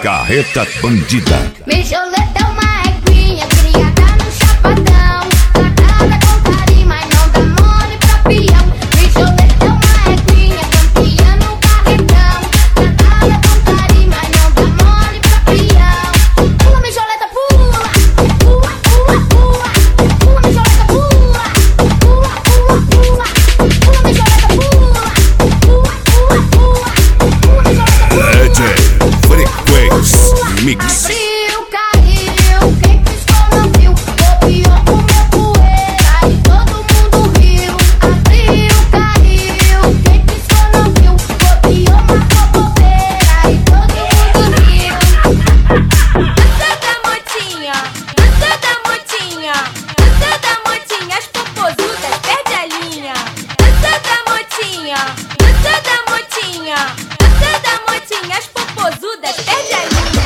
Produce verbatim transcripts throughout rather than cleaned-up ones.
Carreta Bandida. Mijoleta é uma eguinha criada no chapadão, tratada com carinho, mas não dá mole pra peão. Mijoleta é uma eguinha campeã no carretão, tratada com carinho, mas não dá mole pra peão. Pula, mijoleta, pula, pula, pula, pula, pula, mijoleta, pula, pula, pula, pula, pula, mijoleta, pula, pula, pula, pula, pula, mijoleta, pula. D J Frequency Mix. Abriu, caiu, quem piscou não viu, copiou com meu poeira e todo mundo riu. Abriu, caiu, quem piscou não viu, copiou, marcou bobeira e todo mundo riu. Dança da motinha, dança da motinha, dança da motinha, as popozudas perde a linha. Dança da motinha, dança da motinha, dança da motinha, as popozudas perde a linha.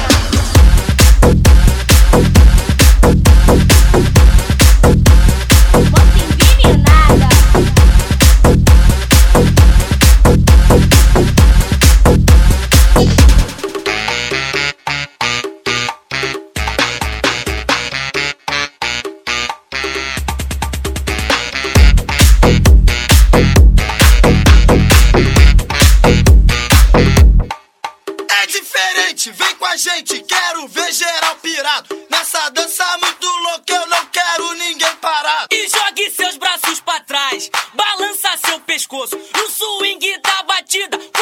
É diferente, vem com a gente, quero ver geral pirado. Nessa dança muito louca eu não quero ninguém parado. E jogue seus braços pra trás, balança seu pescoço no swing da batida.